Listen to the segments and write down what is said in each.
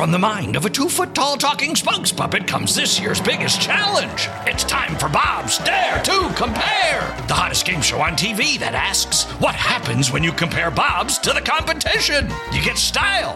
From the mind of a 2-foot-tall talking spokes puppet comes this year's biggest challenge. It's time for Bob's Dare to Compare, the hottest game show on TV that asks, what happens when you compare Bob's to the competition? You get style.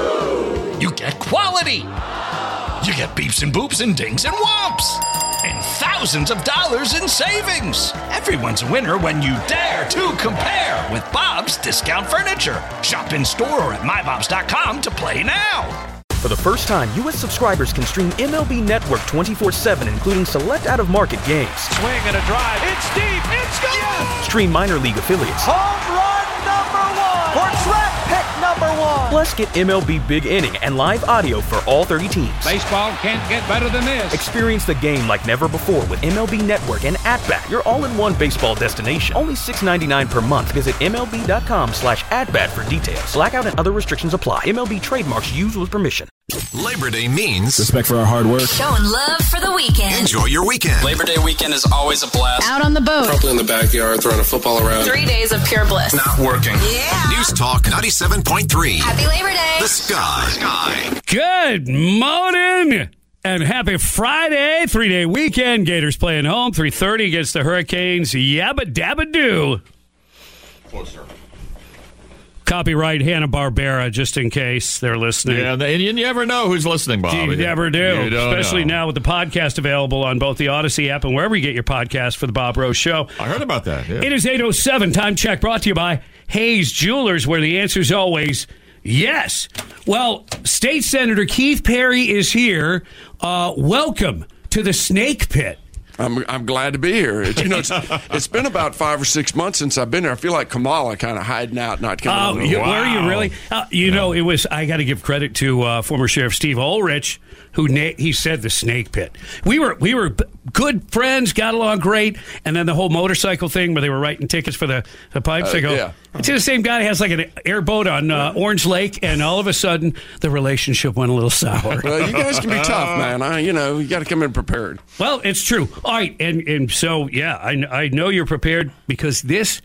You get quality. You get beeps and boops and dings and whomps. And thousands of dollars in savings. Everyone's a winner when you dare to compare with Bob's Discount Furniture. Shop in store or at mybobs.com to play now. For the first time, U.S. subscribers can stream MLB Network 24/7, including select out-of-market games. Swing and a drive. It's deep. It's gone. Yes! Stream minor league affiliates. Home run number 1. Or track pick number 1. Plus, get MLB Big Inning and live audio for all 30 teams. Baseball can't get better than this. Experience the game like never before with MLB Network and At-Bat, your all-in-one baseball destination. Only $6.99 per month. Visit MLB.com/atbat for details. Blackout and other restrictions apply. MLB trademarks used with permission. Labor Day means respect for our hard work. Showing love for the weekend. Enjoy your weekend. Labor Day weekend is always a blast. Out on the boat. Probably in the backyard throwing a football around. 3 days of pure bliss. Not working. Yeah. News Talk 97.3. Happy Labor Day. The Sky. Good morning and happy Friday. 3-day weekend. Gators playing home. 3:30 against the Hurricanes. Yabba dabba doo. Closer. Copyright Hanna-Barbera, just in case they're listening. Yeah, and you never know who's listening, Bob. You never do, you don't especially know. now with the podcast available on both the Odyssey app and wherever you get your podcast for the Bob Rose Show. I heard about that. Yeah. It is 8:07. Time check brought to you by Hayes Jewelers, where the answer is always yes. Well, State Senator Keith Perry is here. Welcome to the Snake Pit. I'm glad to be here. It's been about 5 or 6 months since I've been here. I feel like Kamala kind of hiding out, not coming. Were you really? Know, it was. I got to give credit to former Sheriff Steve Ulrich, who he said the Snake Pit. We were good friends, got along great, and then the whole motorcycle thing where they were writing tickets for the pipes. I go, yeah. It's the same guy that has like an airboat on Orange Lake, and all of a sudden the relationship went a little sour. Well, you guys can be tough, man. You got to come in prepared. Well, it's true. All right, and so yeah, I know you're prepared because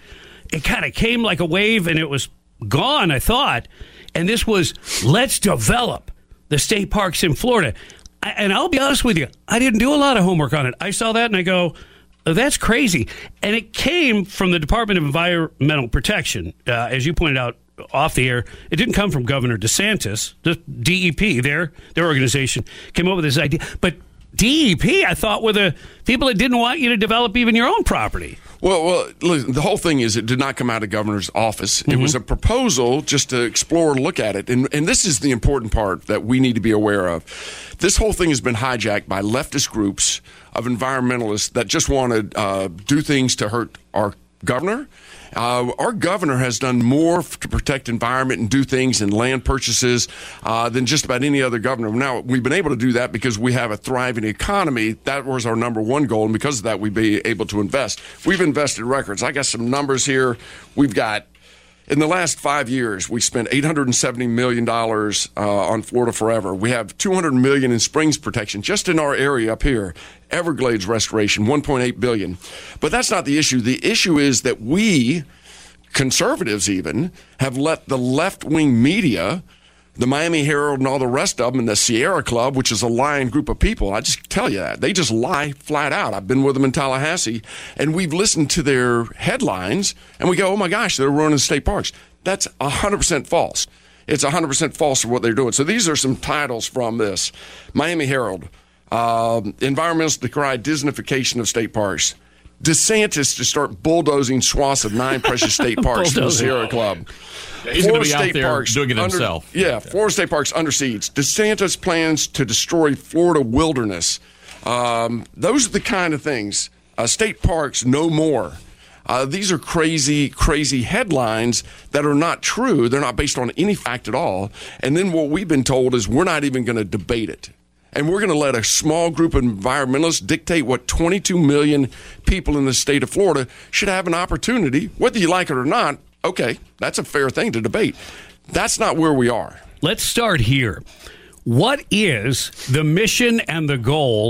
it kind of came like a wave and it was gone. I thought, and this was let's develop the state parks in Florida. And I'll be honest with you, I didn't do a lot of homework on it. I saw that and I go, oh, that's crazy. And it came from the Department of Environmental Protection, as you pointed out off the air. It didn't come from Governor DeSantis. The DEP, their organization, came up with this idea. But DEP, I thought, were the people that didn't want you to develop even your own property. Well, listen, the whole thing is it did not come out of governor's office. It was a proposal just to explore, look at it. And this is the important part that we need to be aware of. This whole thing has been hijacked by leftist groups of environmentalists that just want to do things to hurt our governor. Our governor has done more to protect environment and do things in land purchases than just about any other governor. Now, we've been able to do that because we have a thriving economy. That was our number one goal, and because of that, we've been able to invest. We've invested records. I got some numbers here. We've got, in the last 5 years, we spent $870 million on Florida Forever. We have $200 million in springs protection just in our area up here. Everglades restoration, $1.8 billion. But that's not the issue. The issue is that we, conservatives even, have let the left-wing media, the Miami Herald and all the rest of them, and the Sierra Club, which is a lying group of people, I just tell you that. They just lie flat out. I've been with them in Tallahassee, and we've listened to their headlines, and we go, oh my gosh, they're ruining state parks. That's 100% false. It's 100% false for what they're doing. So these are some titles from this. Miami Herald. Environmentalists decry Disneyfication of state parks. DeSantis to start bulldozing swaths of 9 precious state parks from the Sierra Club. Yeah, he's going to be out there doing it himself. Florida state parks under siege. DeSantis plans to destroy Florida wilderness. Those are the kind of things. State parks, no more. These are crazy, crazy headlines that are not true. They're not based on any fact at all. And then what we've been told is we're not even going to debate it. And we're going to let a small group of environmentalists dictate what 22 million people in the state of Florida should have an opportunity, whether you like it or not. Okay, that's a fair thing to debate. That's not where we are. Let's start here. What is the mission and the goal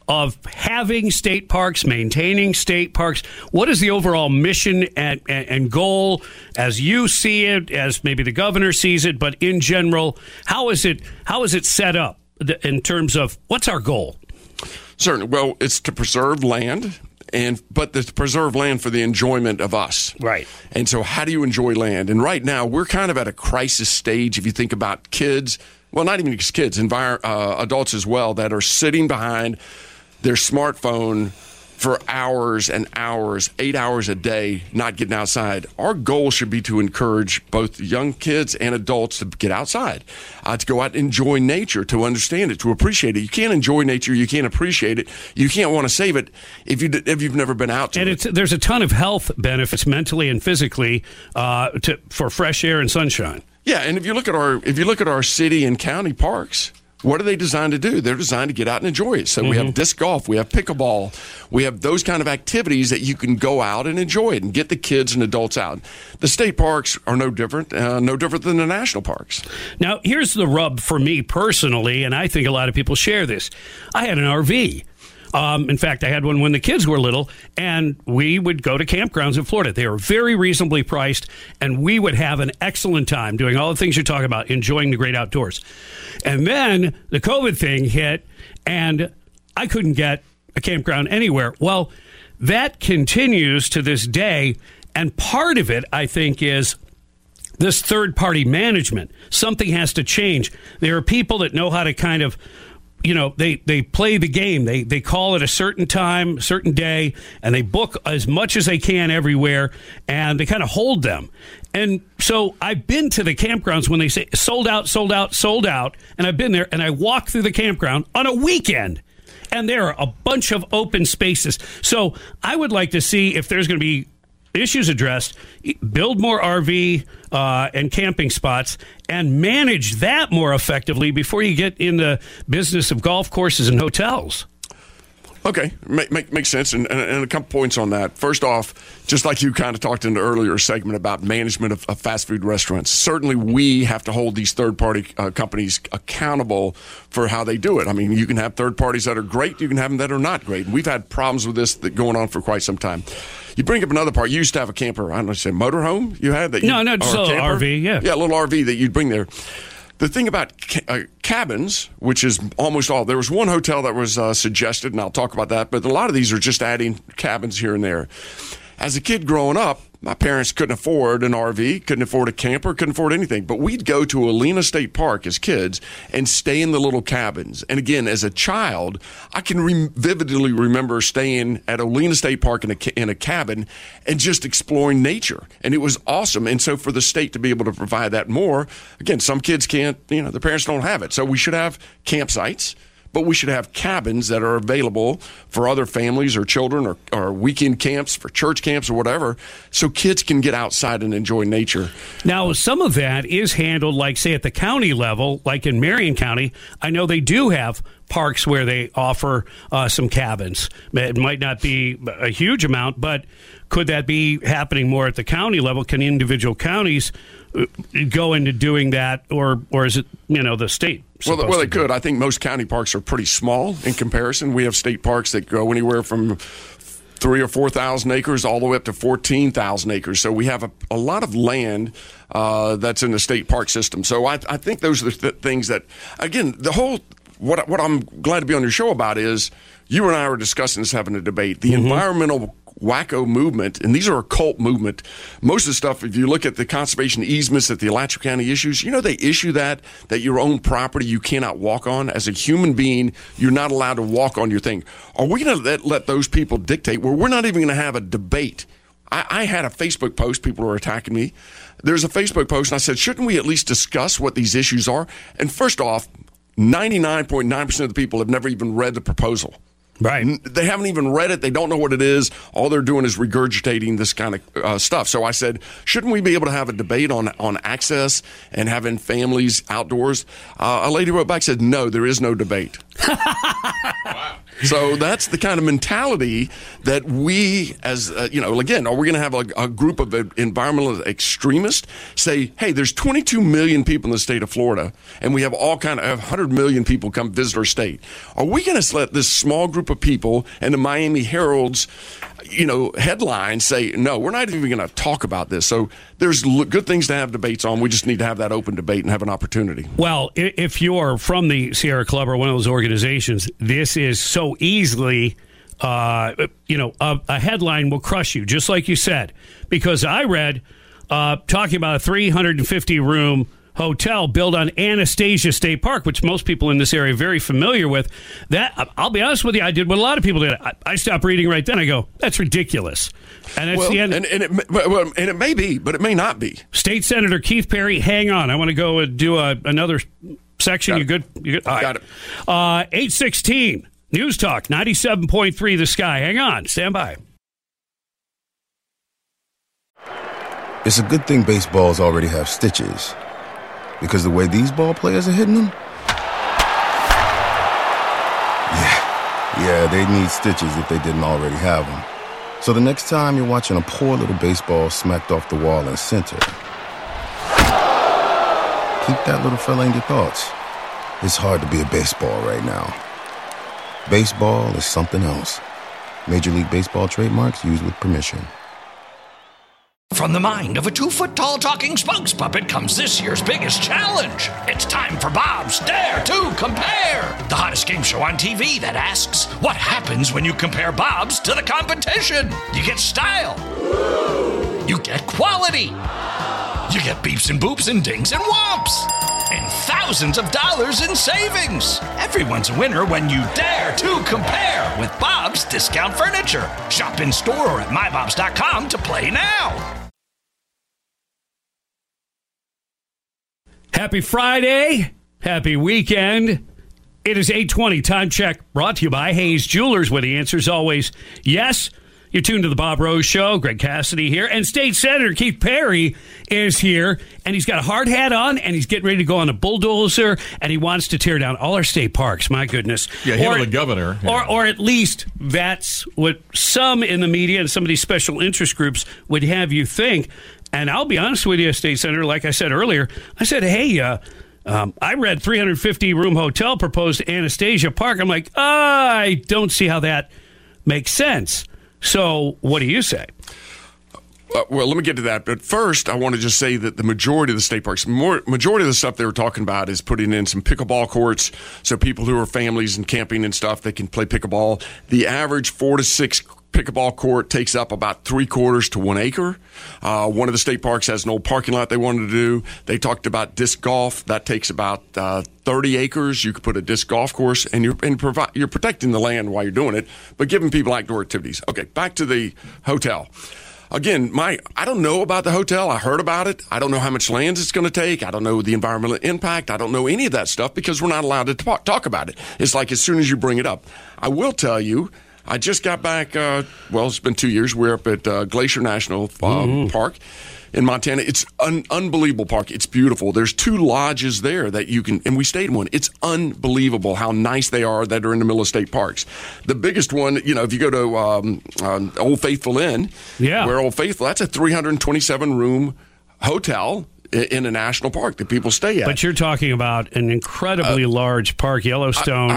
of having state parks, maintaining state parks? What is the overall mission and goal as you see it, as maybe the governor sees it, but in general, how is it set up in terms of what's our goal? Certainly. Well, it's to preserve land. But to preserve land for the enjoyment of us. Right. And so how do you enjoy land? And right now, we're kind of at a crisis stage if you think about kids, well, not even just kids, adults as well, that are sitting behind their smartphone for hours and hours, 8 hours a day, not getting outside. Our goal should be to encourage both young kids and adults to get outside, to go out and enjoy nature, to understand it, to appreciate it. You can't enjoy nature, you can't appreciate it, you can't want to save it if you've never been out to it. And there's a ton of health benefits mentally and physically for fresh air and sunshine. Yeah, and if you look at our city and county parks, what are they designed to do? They're designed to get out and enjoy it. So we have disc golf, we have pickleball, we have those kind of activities that you can go out and enjoy it and get the kids and adults out. The state parks are no different than the national parks. Now, here's the rub for me personally, and I think a lot of people share this. I had an RV. In fact, I had one when the kids were little, and we would go to campgrounds in Florida. They were very reasonably priced, and we would have an excellent time doing all the things you're talking about, enjoying the great outdoors. And then the COVID thing hit, and I couldn't get a campground anywhere. Well, that continues to this day, and part of it, I think, is this third-party management. Something has to change. There are people that know how to kind of, they play the game. They call it a certain time, a certain day, and they book as much as they can everywhere, and they kind of hold them. And so I've been to the campgrounds when they say sold out, sold out, sold out, and I've been there, and I walk through the campground on a weekend, and there are a bunch of open spaces. So I would like to see if there's going to be issues addressed, build more RV and camping spots, and manage that more effectively before you get in the business of golf courses and hotels. Okay, makes sense, and a couple points on that. First off, just like you kind of talked in the earlier segment about management of fast food restaurants, certainly we have to hold these third-party companies accountable for how they do it. I mean, you can have third parties that are great, you can have them that are not great, and we've had problems with this going on for quite some time. You bring up another part. You used to have a camper, I don't know, say motorhome you had? Just a little RV, yeah. Yeah, a little RV that you'd bring there. The thing about cabins, which is almost all, there was one hotel that was suggested, and I'll talk about that, but a lot of these are just adding cabins here and there. As a kid growing up, my parents couldn't afford an RV, couldn't afford a camper, couldn't afford anything. But we'd go to Alena State Park as kids and stay in the little cabins. And again, as a child, I can vividly remember staying at Alena State Park in a cabin and just exploring nature. And it was awesome. And so for the state to be able to provide that more, again, some kids can't, their parents don't have it. So we should have campsites. But we should have cabins that are available for other families or children or weekend camps, for church camps or whatever, so kids can get outside and enjoy nature. Now, some of that is handled, like, say, at the county level, like in Marion County. I know they do have parks where they offer some cabins. It might not be a huge amount, but could that be happening more at the county level? Can individual counties go into doing that, or is it, the state? Well, they could. I think most county parks are pretty small in comparison. We have state parks that go anywhere from 3,000 or 4,000 acres all the way up to 14,000 acres. So we have a lot of land that's in the state park system. So I think those are the things that, again, the whole what I'm glad to be on your show about is you and I were discussing this, having a debate. The environmental wacko movement, and these are a cult movement. Most of the stuff, if you look at the conservation easements that the Alachua County issues, they issue that your own property you cannot walk on. As a human being, you're not allowed to walk on your thing. Are we going to let those people dictate where we're not even going to have a debate? I had a Facebook post. People were attacking me. There's a Facebook post, and I said, shouldn't we at least discuss what these issues are? And first off, 99.9% of the people have never even read the proposal. Right. They haven't even read it. They don't know what it is. All they're doing is regurgitating this kind of stuff. So I said, shouldn't we be able to have a debate on access and having families outdoors? A lady wrote back, said, no, there is no debate. Wow. So that's the kind of mentality that we, as again, are we going to have a group of environmental extremists say, hey, there's 22 million people in the state of Florida, and we have all kind of 100 million people come visit our state. Are we going to let this small group of people and the Miami Herald's headlines say, no, we're not even going to talk about this? So there's good things to have debates on. We just need to have that open debate and have an opportunity. Well, if you're from the Sierra Club or one of those organizations, this is so easily, a headline will crush you, just like you said. Because I read talking about a 350-room hotel built on Anastasia State Park, which most people in this area are very familiar with. That, I'll be honest with you, I did what a lot of people did. I stopped reading right then. I go, that's ridiculous. And that's the end. And it may be, but it may not be. State Senator Keith Perry, hang on. I want to go and do another section. You good? Got it. 816 News Talk 97.3 The Sky. Hang on. Stand by. It's a good thing baseballs already have stitches, because the way these ball players are hitting them, yeah, they need stitches if they didn't already have them. So the next time you're watching a poor little baseball smacked off the wall in center, keep that little fella in your thoughts. It's hard to be a baseball right now. Baseball is something else. Major League Baseball trademarks used with permission. From the mind of a 2-foot-tall talking spokes puppet comes this year's biggest challenge. It's time for Bob's Dare to Compare, the hottest game show on TV that asks, what happens when you compare Bob's to the competition? You get style. You get quality. You get beeps and boops and dings and whomps. And thousands of dollars in savings. Everyone's a winner when you dare to compare with Bob's Discount Furniture. Shop in store or at mybobs.com to play now. Happy Friday. Happy weekend. It is 8:20. Time check brought to you by Hayes Jewelers, where the answer is always yes. You're tuned to the Bob Rose Show. Greg Cassidy here. And State Senator Keith Perry is here. And he's got a hard hat on, and he's getting ready to go on a bulldozer, and he wants to tear down all our state parks. My goodness. Yeah, him and the governor. Yeah. Or at least that's what some in the media and some of these special interest groups would have you think. And I'll be honest with you, State Senator, like I said earlier, I said, hey, I read 350-room hotel proposed to Anastasia Park. I'm like, I don't see how that makes sense. So what do you say? Well, let me get to that. But first, I want to just say that the majority of the state parks, majority of the stuff they were talking about is putting in some pickleball courts. So people who are families and camping and stuff, they can play pickleball. The average 4 to 6 pickleball court takes up about 3/4 to 1 acre. One of the state parks has an old parking lot they wanted to do. They talked about disc golf. That takes about 30 acres. You could put a disc golf course, and you're protecting the land while you're doing it, but giving people outdoor activities. Okay, back to the hotel. Again, I don't know about the hotel. I heard about it. I don't know how much land it's going to take. I don't know the environmental impact. I don't know any of that stuff because we're not allowed to talk about it. It's like as soon as you bring it up. I will tell you, I just got back, it's been 2 years. We're up at Glacier National Park in Montana. It's an unbelievable park. It's beautiful. There's 2 lodges there that you can, and we stayed in one. It's unbelievable how nice they are that are in the middle of state parks. The biggest one, if you go to Old Faithful Inn, where Old Faithful, that's a 327-room hotel in a national park that people stay at. But you're talking about an incredibly large park, Yellowstone.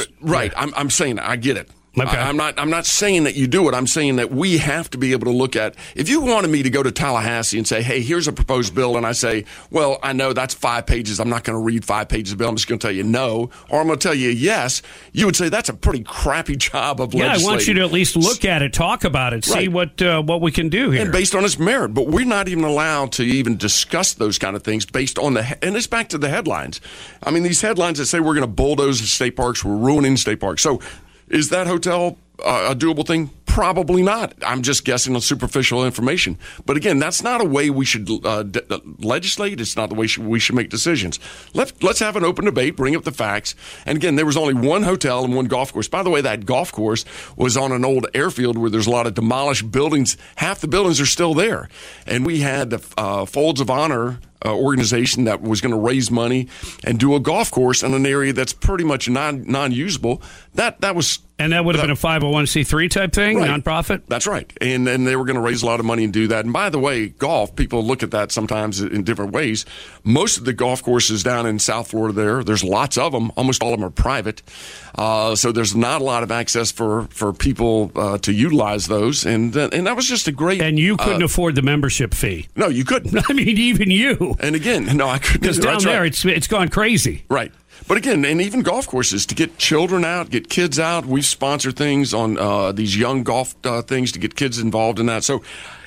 I'm saying I get it. Okay. I'm not saying that you do it. I'm saying that we have to be able to look at, if you wanted me to go to Tallahassee and say, hey, here's a proposed bill, and I say, well, I know that's 5 pages. I'm not going to read 5 pages of bill. I'm just going to tell you no, or I'm going to tell you yes. You would say that's a pretty crappy job of legislating. Yeah, I want you to at least look at it, talk about it, see what we can do here. And based on its merit. But we're not even allowed to even discuss those kind of things based on and it's back to the headlines. I mean, these headlines that say we're going to bulldoze the state parks, we're ruining state parks. So is that hotel a doable thing? Probably not. I'm just guessing on superficial information. But again, that's not a way we should legislate. It's not the way we should make decisions. Let's have an open debate, bring up the facts. And again, there was only one hotel and one golf course. By the way, that golf course was on an old airfield where there's a lot of demolished buildings. Half the buildings are still there. And we had the Folds of Honor organization that was going to raise money and do a golf course in an area that's pretty much non-usable. That was And that would have been a 501c3 type thing, right. nonprofit? That's right. And they were going to raise a lot of money and do that. And by the way, golf, people look at that sometimes in different ways. Most of the golf courses down in South Florida there's lots of them. Almost all of them are private. So there's not a lot of access for people to utilize those. And that was just a great... And you couldn't afford the membership fee. No, you couldn't. I mean, even you. And again, no, I couldn't. Because down there, it's gone crazy. Right. But again, and even golf courses, to get children out, get kids out, we've sponsored things on these young golf things to get kids involved in that. So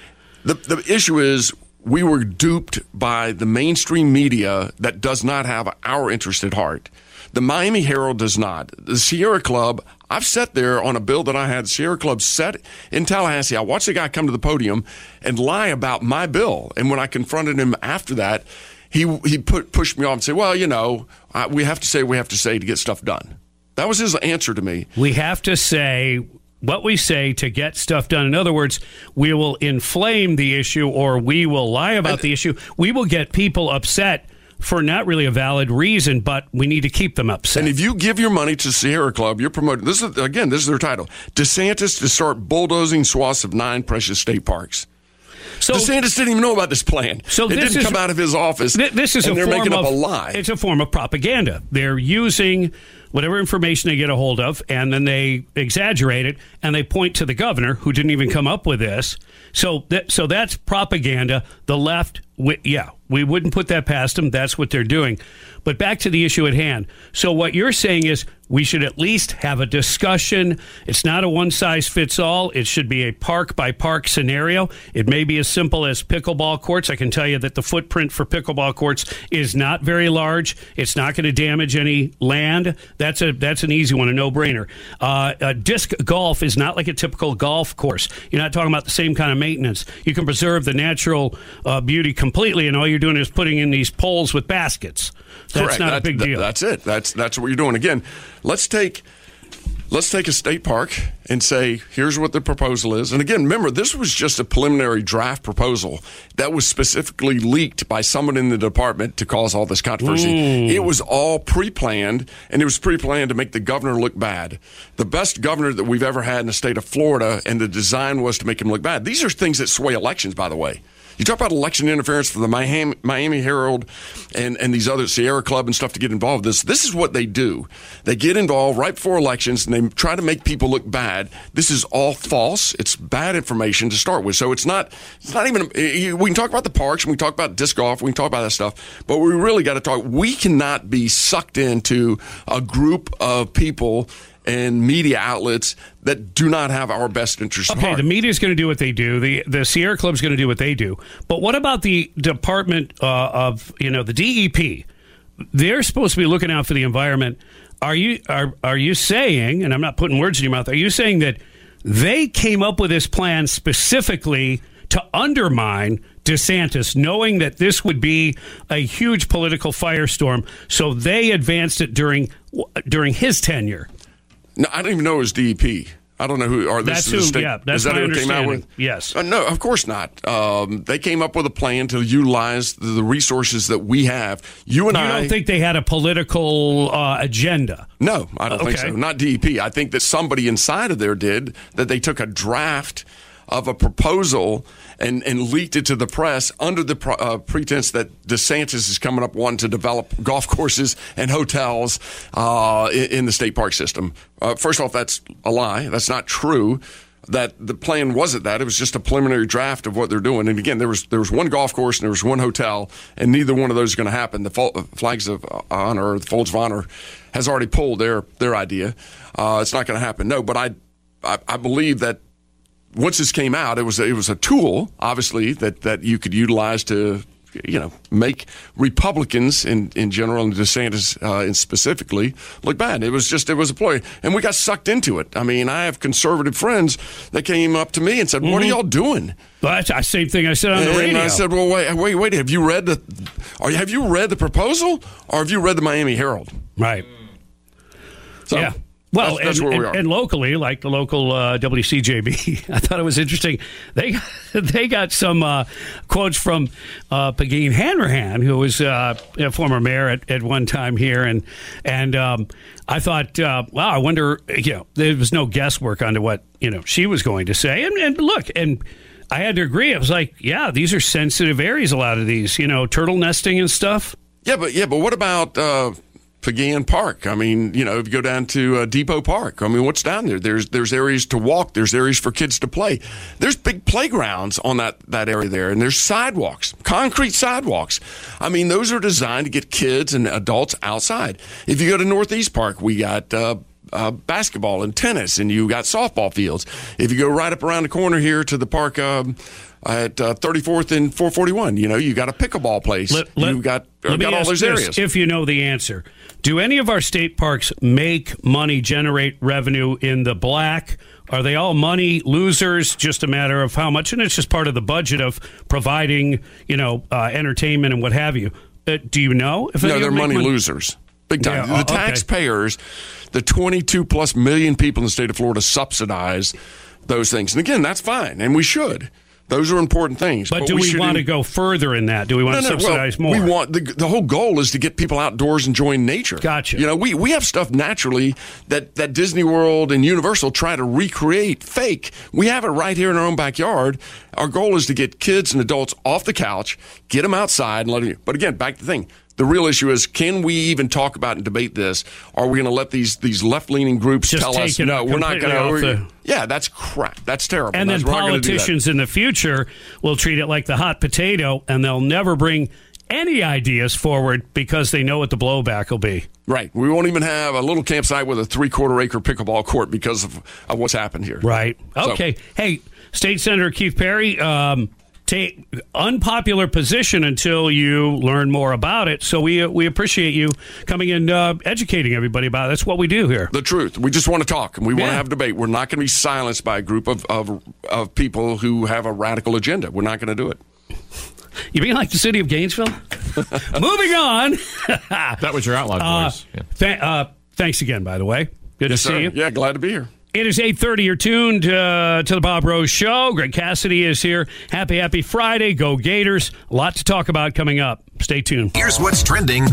the issue is we were duped by the mainstream media that does not have our interest at heart. The Miami Herald does not. The Sierra Club, I've sat there on a bill that I had. Sierra Club sat in Tallahassee. I watched the guy come to the podium and lie about my bill. And when I confronted him after that, he pushed me off and said, well, we have to say to get stuff done. That was his answer to me. We have to say what we say to get stuff done. In other words, we will inflame the issue or we will lie about the issue. We will get people upset for not really a valid reason, but we need to keep them upset. And if you give your money to Sierra Club, you're promoting, this is their title, DeSantis to start bulldozing swaths of 9 precious state parks. So DeSantis didn't even know about this plan. So it didn't come out of his office. This is they're making up a lie. It's a form of propaganda. They're using whatever information they get a hold of, and then they exaggerate it, and they point to the governor, who didn't even come up with this. So that's propaganda. The left, we wouldn't put that past them. That's what they're doing. But back to the issue at hand. So what you're saying is we should at least have a discussion. It's not a one-size-fits-all. It should be a park-by-park scenario. It may be as simple as pickleball courts. I can tell you that the footprint for pickleball courts is not very large. It's not going to damage any land. That's an easy one, a no-brainer. Disc golf is not like a typical golf course. You're not talking about the same kind of maintenance. You can preserve the natural beauty completely, and all you're doing is putting in these poles with baskets. That's not a big deal. That's it. That's what you're doing. Again, let's take a state park and say, here's what the proposal is. And again, remember, this was just a preliminary draft proposal that was specifically leaked by someone in the department to cause all this controversy. It was all pre-planned, and it was pre-planned to make the governor look bad. The best governor that we've ever had in the state of Florida, and the design was to make him look bad. These are things that sway elections, by the way. You talk about election interference for the Miami Herald and these other Sierra Club and stuff to get involved. This is what they do. They get involved right before elections and they try to make people look bad. This is all false. It's bad information to start with. So it's not even, we can talk about the parks and we can talk about disc golf, we can talk about that stuff, but we really got to talk. We cannot be sucked into a group of people and media outlets that do not have our best interest at heart. The media is going to do what they do. The Sierra Club is going to do what they do. But what about the Department of the DEP? They're supposed to be looking out for the environment. Are you saying, and I'm not putting words in your mouth, are you saying that they came up with this plan specifically to undermine DeSantis, knowing that this would be a huge political firestorm, so they advanced it during his tenure? No, I don't even know it was DEP. I don't know who. Or that's this is who. Yeah, that's my understanding. Came out with? Yes. No, of course not. They came up with a plan to utilize the resources that we have. You don't think they had a political agenda? No, I don't think so. Not DEP. I think that somebody inside of there did. That they took a draft of a proposal and leaked it to the press under the pretense that DeSantis is coming up wanting to develop golf courses and hotels in the state park system. First off, that's a lie. That's not true. That the plan wasn't that. It was just a preliminary draft of what they're doing. And again, there was one golf course and there was one hotel, and neither one of those is going to happen. The Flags of Honor, or the Folds of Honor, has already pulled their idea. It's not going to happen. No, but I believe that once this came out, it was a tool, obviously, that you could utilize to, make Republicans in general and DeSantis specifically look bad. It was a ploy, and we got sucked into it. I mean, I have conservative friends that came up to me and said, "What are y'all doing?" Well, that's the same thing I said on the radio. And I said, "Well, wait. Have you read the proposal, or have you read the Miami Herald?" Right. So, yeah. Well, that's where we are. And locally, like the local WCJB, I thought it was interesting. They got some quotes from Pageen Hanrahan, who was a former mayor at one time here, and I thought, wow, I wonder. There was no guesswork onto what she was going to say, and look, and I had to agree. I was like, yeah, these are sensitive areas. A lot of these, turtle nesting and stuff. Yeah, but what about Pageen Park? I mean, if you go down to Depot Park, I mean, what's down there? There's areas to walk. There's areas for kids to play. There's big playgrounds on that area there, and there's sidewalks, concrete sidewalks. I mean, those are designed to get kids and adults outside. If you go to Northeast Park, we got basketball and tennis, and you got softball fields. If you go right up around the corner here to the park at 34th and 441, you got a pickleball place. You've got all those areas. If you know the answer, do any of our state parks make money, generate revenue in the black? Are they all money losers? Just a matter of how much, and it's just part of the budget of providing, entertainment and what have you. Do you know? No, they're money losers. Big time. Yeah, the taxpayers, the 22+ million people in the state of Florida subsidize those things. And again, that's fine, and we should. Those are important things. But do we want to go further in that? Do we want to subsidize more? We want the whole goal is to get people outdoors enjoying nature. Gotcha. We have stuff naturally that Disney World and Universal try to recreate fake. We have it right here in our own backyard. Our goal is to get kids and adults off the couch, get them outside, and let them. But again, back to the thing. The real issue is, can we even talk about and debate this? Are we going to let these left-leaning groups tell us, no, we're not going to? Yeah, that's crap. That's terrible. And then politicians in the future will treat it like the hot potato, and they'll never bring any ideas forward because they know what the blowback will be. Right. We won't even have a little campsite with a 3/4-acre pickleball court because of what's happened here. Right. Okay. So, hey, State Senator Keith Perry, take unpopular position until you learn more about it. So we appreciate you coming and educating everybody about it. That's what we do here. The truth. We just want to talk and we want to have debate. We're not going to be silenced by a group of people who have a radical agenda. We're not going to do it. You mean like the city of Gainesville? Moving on. That was your outline voice. Thanks again, by the way. Good to see you. Yeah, glad to be here. It is 8:30. You're tuned to the Bob Rose Show. Greg Cassidy is here. Happy Friday. Go Gators. A lot to talk about coming up. Stay tuned. Here's what's trending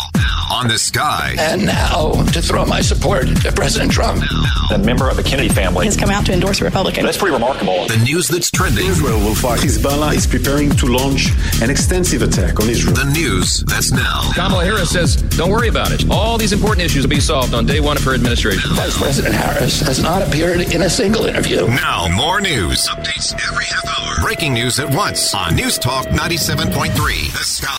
on the Sky. And now, to throw my support to President Trump. A member of the Kennedy family has come out to endorse a Republican. That's pretty remarkable. The news that's trending. Israel will fight. Hezbollah is preparing to launch an extensive attack on Israel. The news that's now. Kamala Harris says, don't worry about it. All these important issues will be solved on day one of her administration. Vice President Harris has not appeared in a single interview. Now, more news. Updates every half hour. Breaking news at once on News Talk 97.3. The Sky.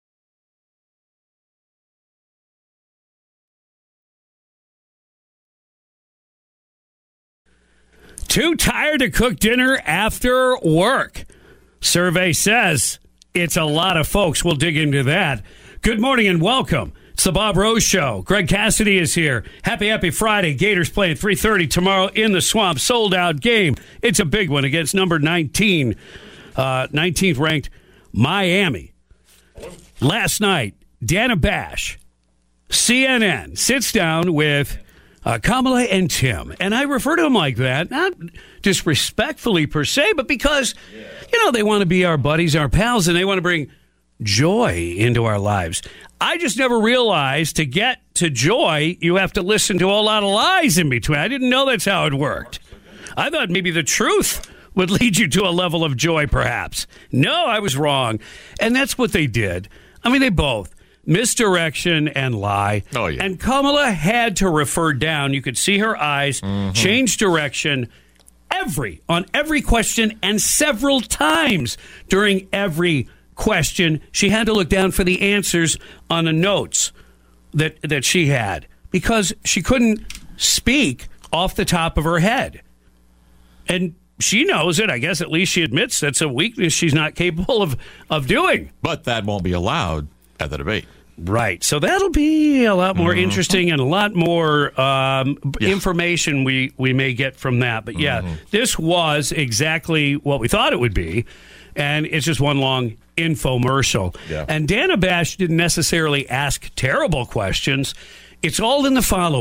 Too tired to cook dinner after work? Survey says it's a lot of folks. We'll dig into that. Good morning and welcome. It's the Bob Rose Show. Greg Cassidy is here. Happy Friday. Gators play at 3:30 tomorrow in the Swamp. Sold-out game. It's a big one against number 19, 19th ranked Miami. Last night, Dana Bash, CNN, sits down with Kamala and Tim. And I refer to them like that, not disrespectfully per se, but because, they want to be our buddies, our pals, and they want to bring joy into our lives. I just never realized to get to joy, you have to listen to a lot of lies in between. I didn't know that's how it worked. I thought maybe the truth would lead you to a level of joy, perhaps. No, I was wrong. And that's what they did. I mean, they both. Misdirection and lie. Oh, yeah. And Kamala had to refer down. You could see her eyes change direction on every question, and several times during every question, she had to look down for the answers on the notes that she had because she couldn't speak off the top of her head. And she knows it. I guess at least she admits that's a weakness she's not capable of doing. But that won't be allowed at the debate. Right. So that'll be a lot more interesting and a lot more information we may get from that. But this was exactly what we thought it would be. And it's just one long infomercial. Yeah. And Dana Bash didn't necessarily ask terrible questions. It's all in the follow-up.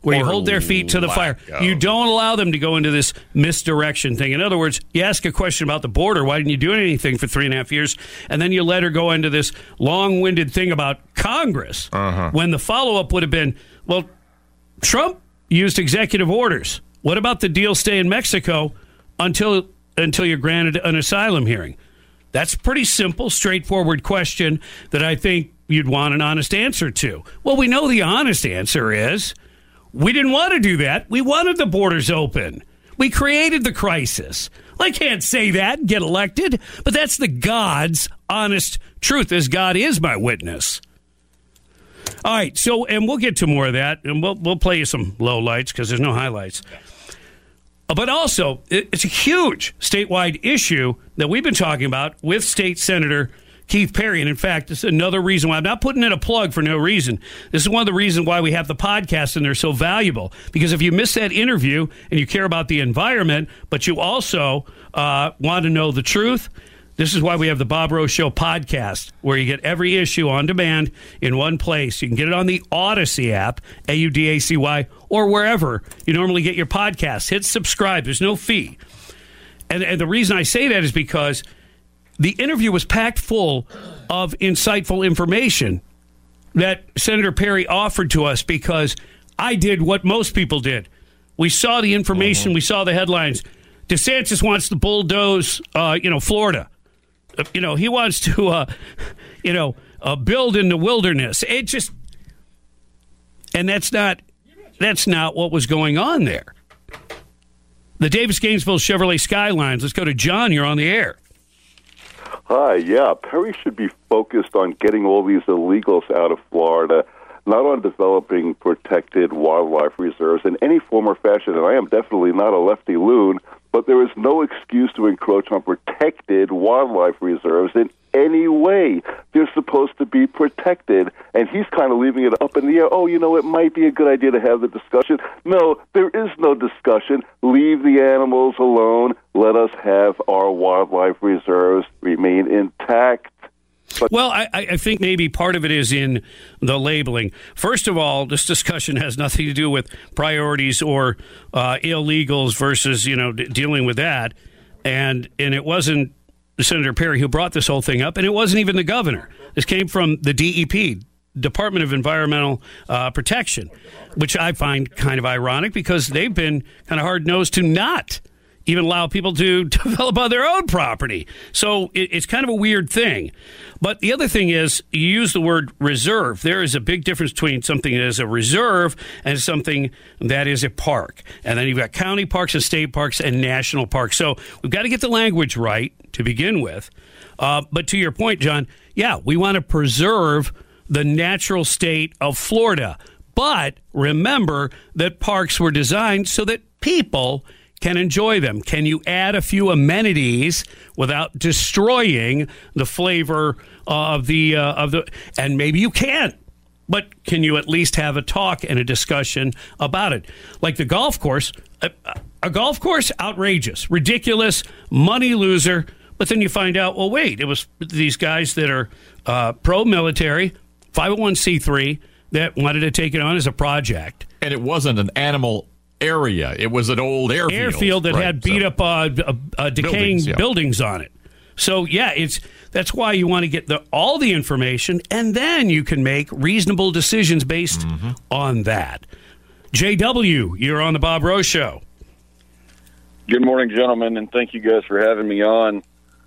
where you hold their feet to the fire. You don't allow them to go into this misdirection thing. In other words, you ask a question about the border. Why didn't you do anything for 3.5 years? And then you let her go into this long-winded thing about Congress, when the follow-up would have been, well, Trump used executive orders. What about the deal stay in Mexico until you're granted an asylum hearing? That's a pretty simple, straightforward question that I think you'd want an honest answer to. Well, we know the honest answer is we didn't want to do that. We wanted the borders open. We created the crisis. Well, I can't say that and get elected, but that's the God's honest truth, as God is my witness. All right, so, and we'll get to more of that, and we'll play you some lowlights because there's no highlights. But also, it's a huge statewide issue that we've been talking about with State Senator Keith Perry. And in fact, this is another reason why I'm not putting in a plug for no reason. This is one of the reasons why we have the podcast and they're so valuable. Because if you miss that interview and you care about the environment, but you also want to know the truth, this is why we have the Bob Rose Show podcast, where you get every issue on demand in one place. You can get it on the Odyssey app, AUDACY, or wherever you normally get your podcasts. Hit subscribe. There's no fee. And the reason I say that is because the interview was packed full of insightful information that Senator Perry offered to us, because I did what most people did. We saw the information. We saw the headlines. DeSantis wants to bulldoze, Florida. He wants to, build in the wilderness. It just, and that's not what was going on there. The Davis Gainesville Chevrolet Skylines. Let's go to John. You're on the air. Hi, yeah. Perry should be focused on getting all these illegals out of Florida, not on developing protected wildlife reserves in any form or fashion. And I am definitely not a lefty loon, but there is no excuse to encroach on protected wildlife reserves in any way. They're supposed to be protected, and he's kind of leaving it up in the air. Oh, it might be a good idea to have the discussion. No, there is no discussion. Leave the animals alone. Let us have our wildlife reserves remain intact. Well, I think maybe part of it is in the labeling. First of all, this discussion has nothing to do with priorities or illegals versus, dealing with that. And it wasn't Senator Perry who brought this whole thing up, and it wasn't even the governor. This came from the DEP, Department of Environmental Protection, which I find kind of ironic because they've been kind of hard-nosed to not even allow people to develop on their own property. So it's kind of a weird thing. But the other thing is, you use the word reserve. There is a big difference between something that is a reserve and something that is a park. And then you've got county parks and state parks and national parks. So we've got to get the language right to begin with. But to your point, John, yeah, we want to preserve the natural state of Florida. But remember that parks were designed so that people can enjoy them. Can you add a few amenities without destroying the flavor of the and maybe you can't, but can you at least have a talk and a discussion about it? Like the golf course, a golf course, outrageous, ridiculous, money loser. But then you find out, well, wait, it was these guys that are pro-military, 501c3, that wanted to take it on as a project. And it wasn't an animal area. It was an old airfield that had beat up decaying buildings on it. So, yeah, that's why you want to get all the information, and then you can make reasonable decisions based on that. JW, you're on the Bob Rose Show. Good morning, gentlemen, and thank you guys for having me on.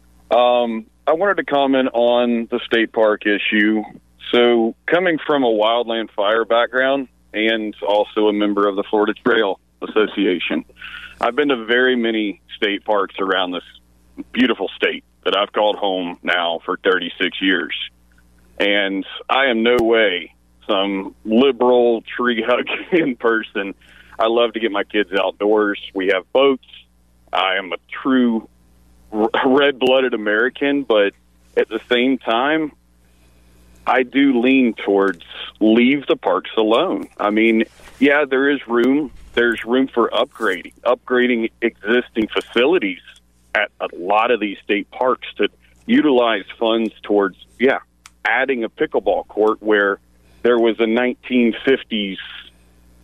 I wanted to comment on the state park issue. So, coming from a wildland fire background and also a member of the Florida Trail Association, I've been to very many state parks around this beautiful state that I've called home now for 36 years. And I am no way some liberal tree hugging person. I love to get my kids outdoors. We have boats. I am a true red-blooded American, but at the same time, I do lean towards leave the parks alone. I mean, yeah, there is room. There's room for upgrading existing facilities at a lot of these state parks to utilize funds towards, adding a pickleball court where there was a 1950s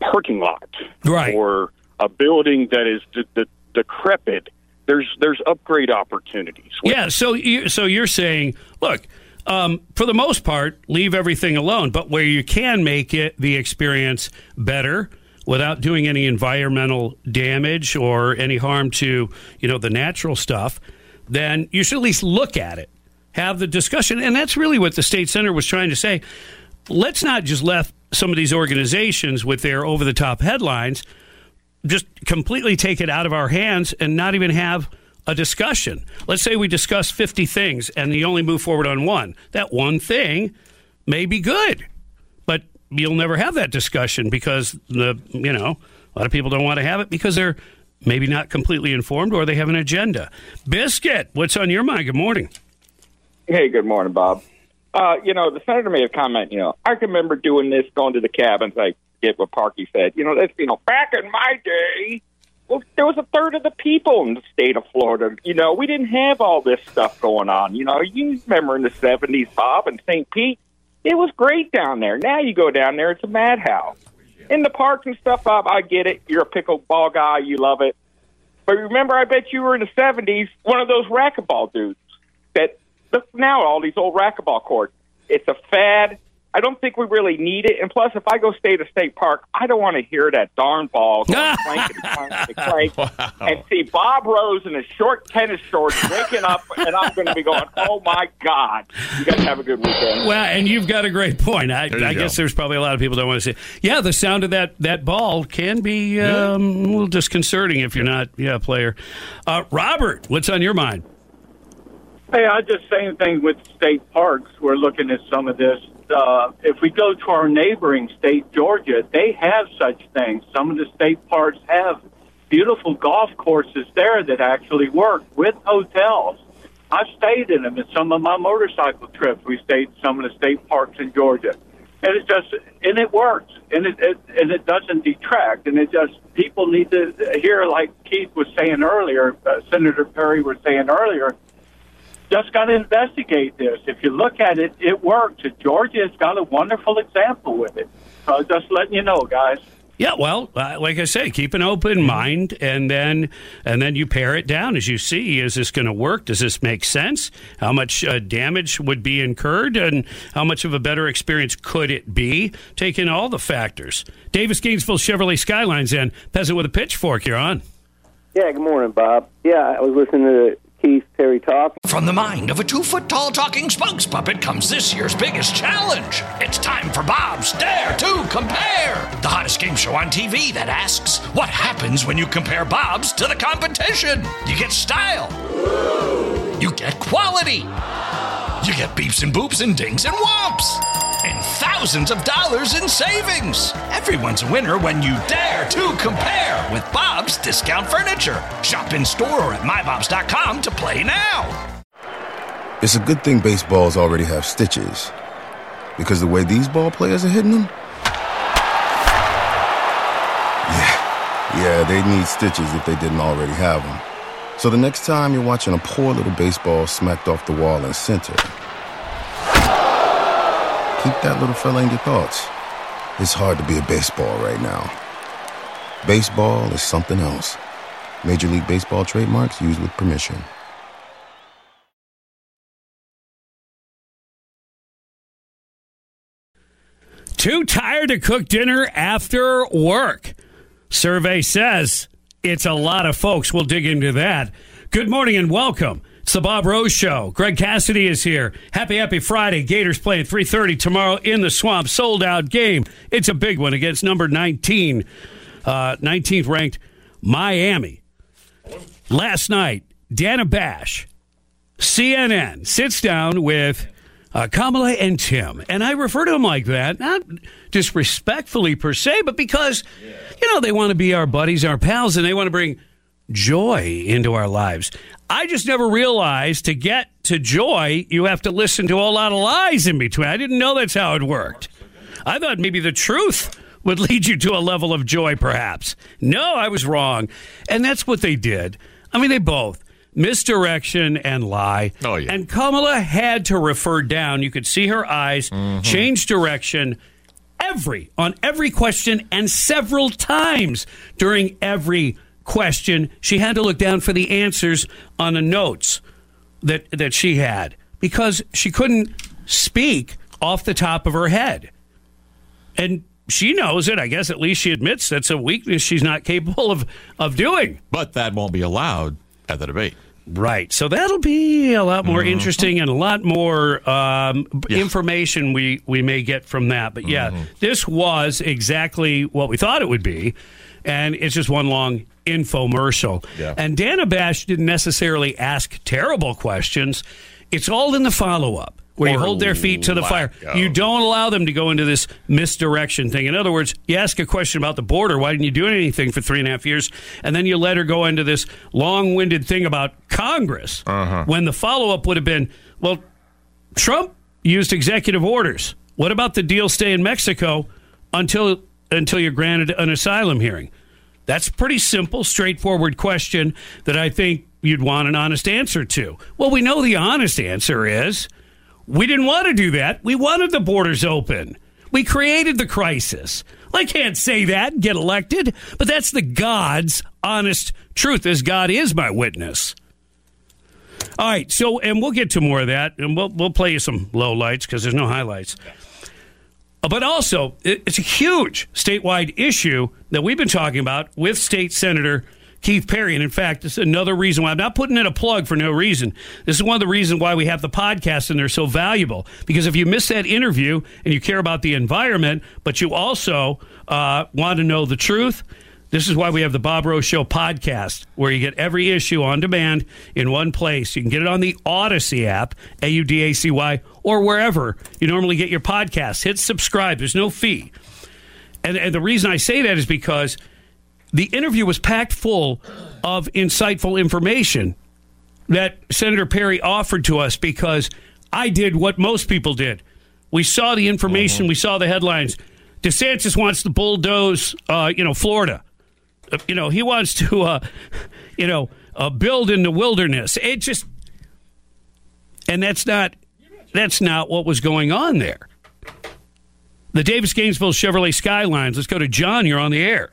parking lot, right, or a building that is decrepit, there's upgrade opportunities. Yeah, so you're saying, look, for the most part, leave everything alone, but where you can make it the experience better without doing any environmental damage or any harm to, the natural stuff, then you should at least look at it, have the discussion. And that's really what the State Center was trying to say. Let's not just let some of these organizations with their over-the-top headlines just completely take it out of our hands and not even have a discussion. Let's say we discuss 50 things and you only move forward on one. That one thing may be good, but you'll never have that discussion because a lot of people don't want to have it because they're maybe not completely informed or they have an agenda. Biscuit, what's on your mind? Good morning. Hey, good morning, Bob. The senator made a comment, I can remember doing this, going to the cabins. I get what Parkey said. Back in my day, well, there was a third of the people in the state of Florida. We didn't have all this stuff going on. You remember in the 70s, Bob, in St. Pete, it was great down there. Now you go down there, it's a madhouse. In the parks and stuff, Bob, I get it. You're a pickleball guy. You love it. But remember, I bet you were in the 70s, one of those racquetball dudes that look now all these old racquetball courts. It's a fad. I don't think we really need it. And plus, if I go stay at a state park, I don't want to hear that darn ball going clank and see Bob Rose in his short tennis shorts waking up, and I'm going to be going, oh, my God. You guys have a good weekend. Well, and you've got a great point. I guess there's probably a lot of people don't want to see. Yeah, the sound of that ball can be a little disconcerting if you're not a player. Robert, what's on your mind? Hey, I just same thing with state parks. We're looking at some of this. If we go to our neighboring state, Georgia, they have such things. Some of the state parks have beautiful golf courses there that actually work with hotels. I've stayed in them in some of my motorcycle trips. We stayed in some of the state parks in Georgia, and it works, and it doesn't detract, and people need to hear, like Keith was saying earlier, Senator Perry was saying earlier. Just got to investigate this. If you look at it, it works. Georgia has got a wonderful example with it. So just letting you know, guys. Yeah, well, like I say, keep an open mind, and then you pare it down as you see. Is this going to work? Does this make sense? How much damage would be incurred, and how much of a better experience could it be? Take in all the factors. Davis Gainesville Chevrolet Skylines in. Peasant with a Pitchfork, you're on. Yeah, good morning, Bob. Yeah, I was listening to Keith Perry talk. From the mind of a 2-foot-tall talking spokes puppet comes this year's biggest challenge. It's time for Bob's Dare to Compare, the hottest game show on TV that asks, what happens when you compare Bob's to the competition? You get style. You get quality. You get beeps and boops and dings and whomps. And thousands of dollars in savings. Everyone's a winner when you dare to compare with Bob's Discount Furniture. Shop in store or at mybobs.com to play now. It's a good thing baseballs already have stitches, because the way these ball players are hitting them, yeah, they need stitches if they didn't already have them. So the next time you're watching a poor little baseball smacked off the wall in center, keep that little fella in your thoughts. It's hard to be a baseball right now. Baseball is something else. Major League Baseball trademarks used with permission. Too tired to cook dinner after work? Survey says it's a lot of folks. We'll dig into that. Good morning and welcome. It's the Bob Rose Show. Greg Cassidy is here. Happy Friday. Gators play at 3:30 tomorrow in the Swamp. Sold-out game. It's a big one against number 19, 19th ranked Miami. Last night, Dana Bash, CNN, sits down with Kamala and Tim. And I refer to them like that, not disrespectfully per se, but because, they want to be our buddies, our pals, and they want to bring joy into our lives. I just never realized to get to joy, you have to listen to a lot of lies in between. I didn't know that's how it worked. I thought maybe the truth would lead you to a level of joy, perhaps. No, I was wrong. And that's what they did. I mean, they both. Misdirection and lie. Oh, yeah. And Kamala had to refer down. You could see her eyes change direction on every question, and several times during every question, she had to look down for the answers on the notes that she had because she couldn't speak off the top of her head. And she knows it. I guess at least she admits that's a weakness she's not capable of doing. But that won't be allowed at the debate. Right. So that'll be a lot more interesting and a lot more information we may get from that. But this was exactly what we thought it would be. And it's just one long infomercial. Yeah. And Dana Bash didn't necessarily ask terrible questions. It's all in the follow-up. Where you hold their feet to the fire. You don't allow them to go into this misdirection thing. In other words, you ask a question about the border. Why didn't you do anything for 3.5 years? And then you let her go into this long-winded thing about Congress. When the follow-up would have been, well, Trump used executive orders. What about the deal stay in Mexico until you're granted an asylum hearing? That's a pretty simple, straightforward question that I think you'd want an honest answer to. Well, we know the honest answer is... we didn't want to do that. We wanted the borders open. We created the crisis. I can't say that and get elected, but that's the God's honest truth, as God is my witness. All right, so, and we'll get to more of that, and we'll play you some lowlights because there's no highlights. But also, it's a huge statewide issue that we've been talking about with State Senator Keith Perry. And in fact, this is another reason why I'm not putting in a plug for no reason. This is one of the reasons why we have the podcast and they're so valuable. Because if you miss that interview and you care about the environment, but you also want to know the truth, this is why we have the Bob Rose Show podcast, where you get every issue on demand in one place. You can get it on the Odyssey app, AUDACY, or wherever you normally get your podcasts. Hit subscribe. There's no fee. And the reason I say that is because the interview was packed full of insightful information that Senator Perry offered to us because I did what most people did. We saw the information. We saw the headlines. DeSantis wants to bulldoze, Florida. He wants to, build in the wilderness. It just, and that's not what was going on there. The Davis Gainesville Chevrolet Skylines. Let's go to John. You're on the air.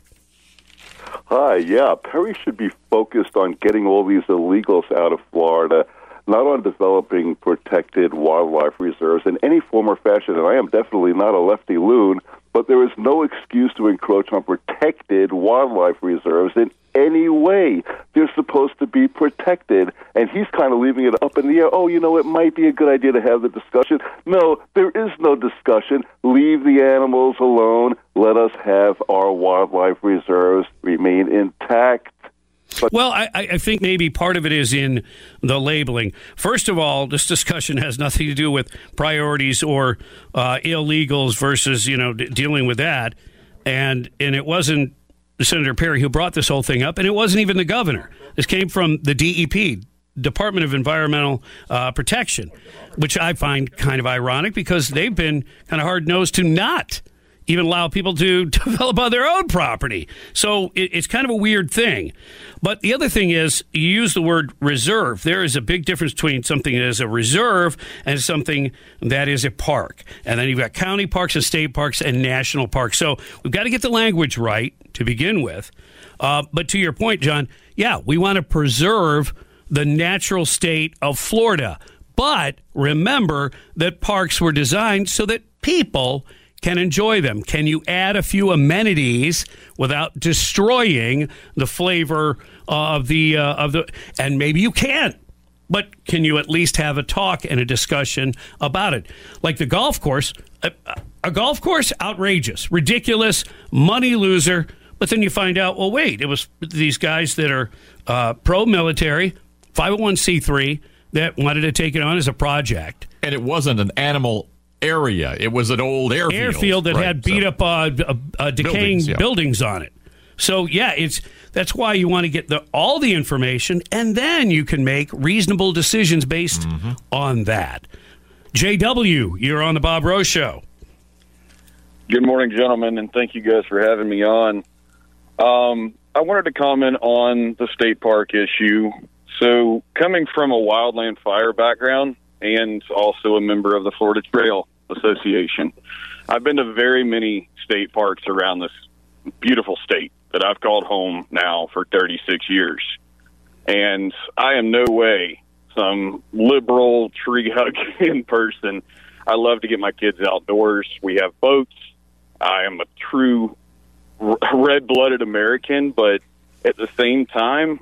Hi, yeah. Perry should be focused on getting all these illegals out of Florida, not on developing protected wildlife reserves in any form or fashion. And I am definitely not a lefty loon, but there is no excuse to encroach on protected wildlife reserves in any way. They're supposed to be protected, and he's kind of leaving it up in the air. Oh, it might be a good idea to have the discussion. No, there is no discussion. Leave the animals alone. Let us have our wildlife reserves remain intact. Well, I think maybe part of it is in the labeling. First of all, this discussion has nothing to do with priorities or illegals versus, dealing with that. And it wasn't Senator Perry who brought this whole thing up, and it wasn't even the governor. This came from the DEP, Department of Environmental Protection, which I find kind of ironic because they've been kind of hard-nosed to not even allow people to develop on their own property. So it's kind of a weird thing. But the other thing is, you use the word reserve. There is a big difference between something that is a reserve and something that is a park. And then you've got county parks and state parks and national parks. So we've got to get the language right to begin with. But to your point, John, we want to preserve the natural state of Florida. But remember that parks were designed so that people can enjoy them. Can you add a few amenities without destroying the flavor of the and maybe you can't, but can you at least have a talk and a discussion about it? Like the golf course, a golf course, outrageous, ridiculous, money loser, but then you find out, well, wait, it was these guys that are pro-military, 501c3, that wanted to take it on as a project. And it wasn't an animal area. It was an old airfield that had beat up decaying buildings on it. So that's why you want to get all the information, and then you can make reasonable decisions based on that. JW, you're on the Bob Rose Show. Good morning, gentlemen, and thank you guys for having me on. I wanted to comment on the state park issue. So, coming from a wildland fire background, and also a member of the Florida Trail Association. I've been to very many state parks around this beautiful state that I've called home now for 36 years. And I am no way some liberal tree-hugging person. I love to get my kids outdoors. We have boats. I am a true red-blooded American, but at the same time,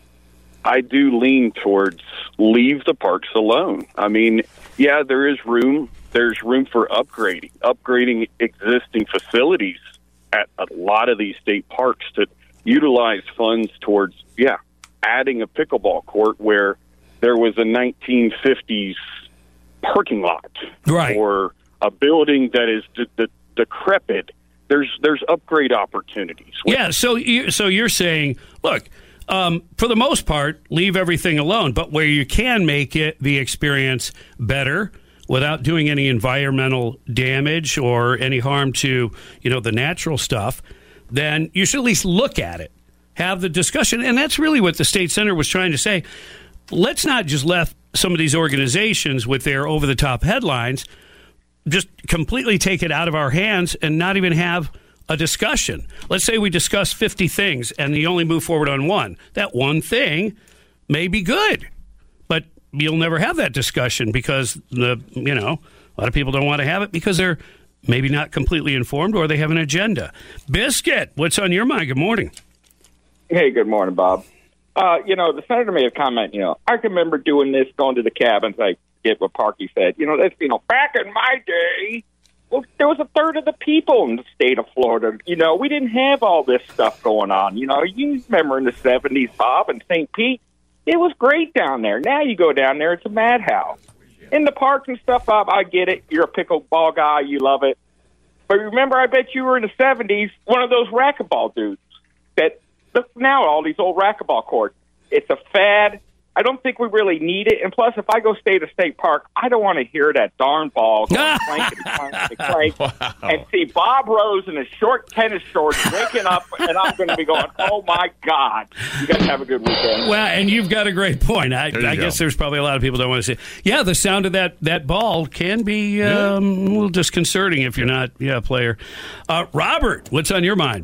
I do lean towards leave the parks alone. I mean, yeah, there is room. There's room for upgrading existing facilities at a lot of these state parks to utilize funds towards, adding a pickleball court where there was a 1950s parking lot, right, or a building that is decrepit. There's upgrade opportunities. Yeah, so you're saying, look, for the most part, leave everything alone, but where you can make the experience better without doing any environmental damage or any harm to, the natural stuff, then you should at least look at it, have the discussion. And that's really what the State Center was trying to say. Let's not just let some of these organizations with their over-the-top headlines just completely take it out of our hands and not even have a discussion. Let's say we discuss 50 things and you only move forward on one. That one thing may be good, but you'll never have that discussion because a lot of people don't want to have it because they're maybe not completely informed or they have an agenda. Biscuit, what's on your mind? Good morning. Hey, good morning, Bob. The senator made a comment, I can remember doing this, going to the cabins, I get what Parky said. Back in my day, well, there was a third of the people in the state of Florida. We didn't have all this stuff going on. You remember in the 70s, Bob, and St. Pete, it was great down there. Now you go down there, it's a madhouse. In the parks and stuff, Bob, I get it. You're a pickleball guy, you love it. But remember, I bet you were in the 70s, one of those racquetball dudes that look now all these old racquetball courts. It's a fad. I don't think we really need it. And plus, if I go stay at a state park, I don't want to hear that darn ball going clank and clank. Wow. And see Bob Rose in his short tennis shorts waking up, and I'm going to be going, oh, my God. You guys have a good weekend. Well, and you've got a great point. I guess there's probably a lot of people don't want to see. Yeah, the sound of that ball can be a little disconcerting if you're not a player. Robert, what's on your mind?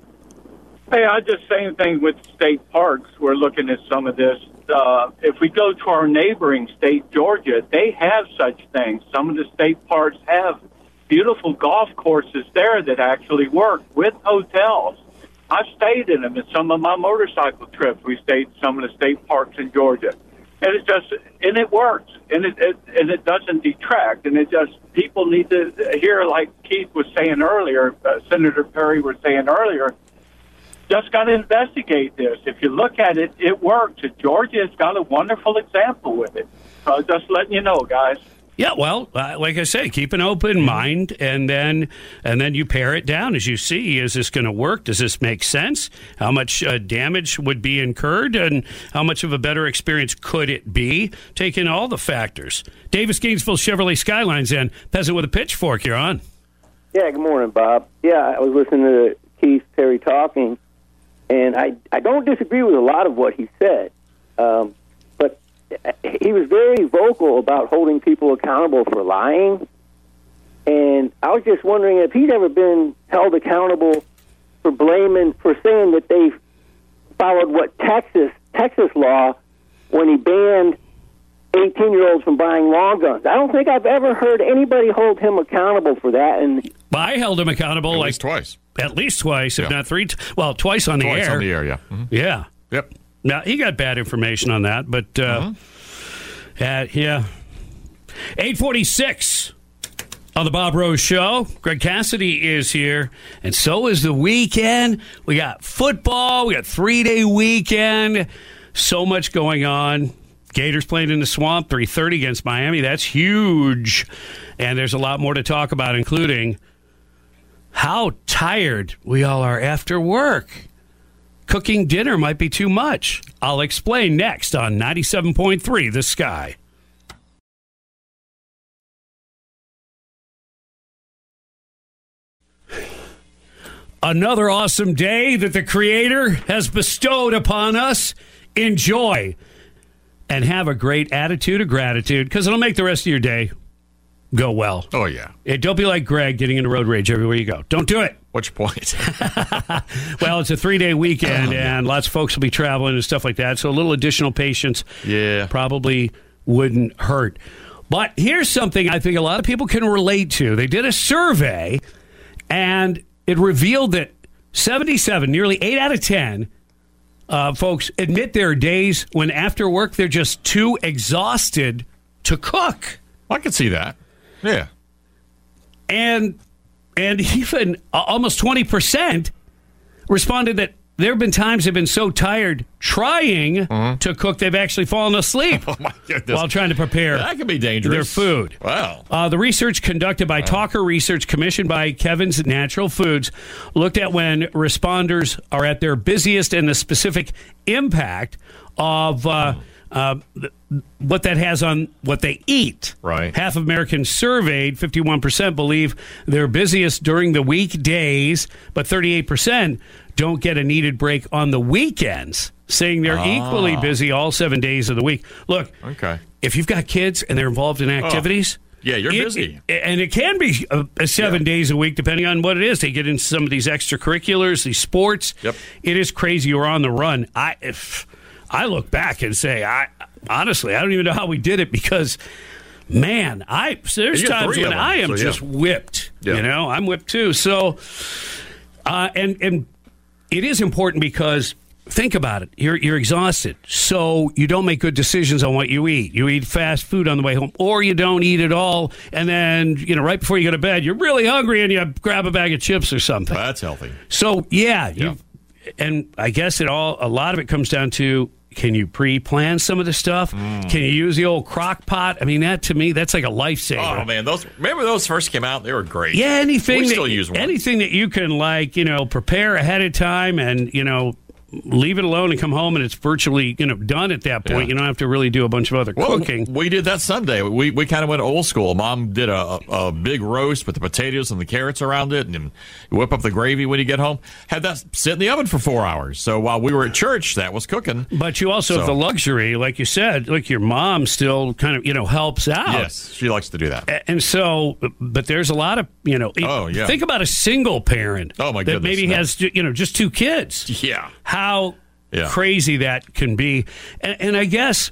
Hey, I just same thing with state parks. We're looking at some of this. If we go to our neighboring state, Georgia, they have such things. Some of the state parks have beautiful golf courses there that actually work with hotels. I've stayed in them in some of my motorcycle trips. We stayed in some of the state parks in Georgia, and it works, and it doesn't detract, and it just people need to hear, like Keith was saying earlier, Senator Perry was saying earlier. Just got to investigate this. If you look at it, it works. Georgia has got a wonderful example with it. Just letting you know, guys. Yeah, well, like I say, keep an open mind, and then you pare it down as you see. Is this going to work? Does this make sense? How much damage would be incurred, and how much of a better experience could it be? Take in all the factors. Davis Gainesville Chevrolet Skyline's in. Peasant with a Pitchfork, you're on. Yeah, good morning, Bob. Yeah, I was listening to Keith Perry talking. And I don't disagree with a lot of what he said, but he was very vocal about holding people accountable for lying. And I was just wondering if he'd ever been held accountable for saying that they followed what Texas law when he banned 18-year-olds from buying long guns. I don't think I've ever heard anybody hold him accountable for that. And I held him accountable at least twice. At least twice, if not three. Well, twice on the air. Twice on the air, yeah. Mm-hmm. Yeah. Yep. Now, he got bad information on that, but, yeah. 8:46 on the Bob Rose Show. Greg Cassidy is here, and so is the weekend. We got football. We got 3-day weekend. So much going on. Gators playing in the Swamp, 3:30 against Miami. That's huge. And there's a lot more to talk about, including how tired we all are after work. Cooking dinner might be too much. I'll explain next on 97.3 The Sky. Another awesome day that the Creator has bestowed upon us. Enjoy and have a great attitude of gratitude, because it'll make the rest of your day go well. Oh, yeah. Don't be like Greg getting into road rage everywhere you go. Don't do it. What's your point? Well, it's a 3-day weekend, and lots of folks will be traveling and stuff like that, so a little additional patience probably wouldn't hurt. But here's something I think a lot of people can relate to. They did a survey, and it revealed that 77, nearly 8 out of 10, folks admit there are days when after work they're just too exhausted to cook. I can see that. Yeah. And even almost 20% responded that there have been times they've been so tired trying to cook they've actually fallen asleep while trying to prepare that can be dangerous. Their food. Wow. The research conducted by Talker Research, commissioned by Kevin's Natural Foods, looked at when responders are at their busiest and the specific impact of what that has on what they eat. Right. Half of Americans surveyed, 51%, believe they're busiest during the weekdays, but 38% don't get a needed break on the weekends, saying they're equally busy all 7 days of the week. Look, if you've got kids and they're involved in activities... Yeah, you're busy. And it can be 7 days a week, depending on what it is. They get into some of these extracurriculars, these sports. Yep. It is crazy. You're on the run. I look back and say, honestly, I don't even know how we did it because, man, there's times when I am just whipped. Yeah. You know, I'm whipped too. So, and it is important because think about it. You're exhausted, so you don't make good decisions on what you eat. You eat fast food on the way home, or you don't eat at all, and then right before you go to bed, you're really hungry and you grab a bag of chips or something. That's healthy. So and I guess a lot of it comes down to, can you pre-plan some of the stuff? Can you use the old crock pot? I mean, that to me, that's like a lifesaver. Oh man, remember those first came out? They were great. Yeah, we still use one. Anything that you can prepare ahead of time and leave it alone and come home and it's virtually done at that point. You don't have to really do a bunch of other cooking. We did that Sunday. We kind of went old school. Mom did a big roast with the potatoes and the carrots around it, and you whip up the gravy when you get home. Had that sit in the oven for 4 hours. So while we were at church, that was cooking. But you also have the luxury, like you said, like your mom still kind of helps out. Yes, she likes to do that. And so, but there's a lot of think about a single parent. Oh my that goodness, maybe has just 2 kids. Yeah. How crazy that can be. And I guess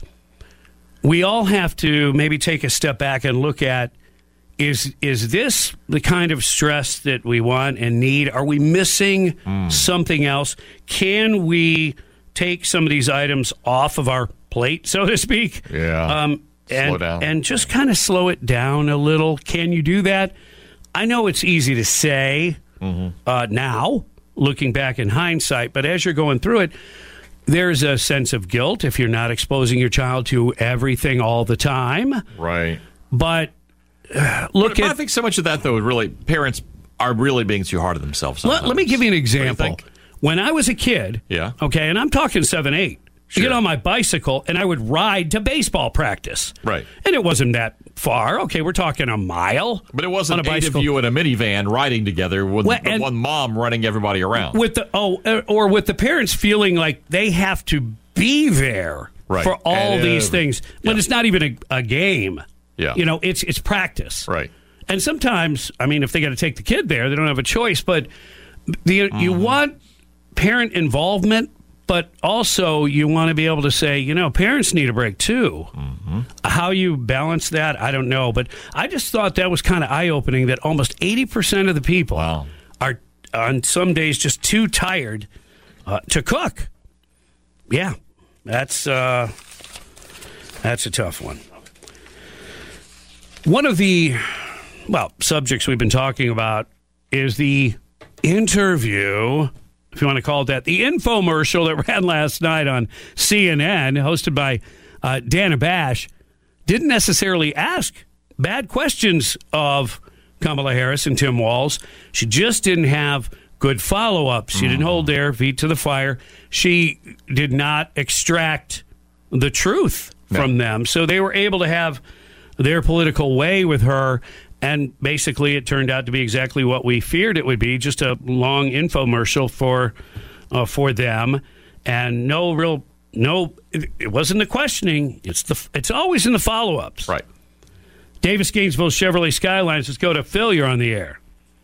we all have to maybe take a step back and look at, is this the kind of stress that we want and need? Are we missing something else? Can we take some of these items off of our plate, so to speak? Yeah. Slow down. And just kind of slow it down a little. Can you do that? I know it's easy to say now, looking back in hindsight, but as you're going through it, there's a sense of guilt if you're not exposing your child to everything all the time. Right. But I think so much of that, though, really, parents are really being too hard on themselves. Let me give you an example. When I was a kid, okay, and I'm talking 7, 8, I get on my bicycle and I would ride to baseball practice. Right. And it wasn't that far. Okay, we're talking a mile. But it wasn't on a 8 of you in a minivan riding together with one mom running everybody around. With the parents feeling like they have to be there for all these things when it's not even a game. Yeah. It's practice. Right. And sometimes, I mean, if they got to take the kid there, they don't have a choice. But you want parent involvement, but also you want to be able to say, parents need a break too. How you balance that, I don't know. But I just thought that was kind of eye-opening that almost 80% of the people are on some days just too tired to cook. Yeah, that's a tough one. One of the, subjects we've been talking about is the interview, if you want to call it that, the infomercial that ran last night on CNN, hosted by Dana Bash, didn't necessarily ask bad questions of Kamala Harris and Tim Walz. She just didn't have good follow-ups. She didn't hold their feet to the fire. She did not extract the truth from them. So they were able to have their political way with her, and basically it turned out to be exactly what we feared it would be, just a long infomercial for them, and it wasn't the questioning, it's always in the follow-ups. Right. Davis Gainesville Chevrolet Skylines. Let's go to Phil. You're on the air.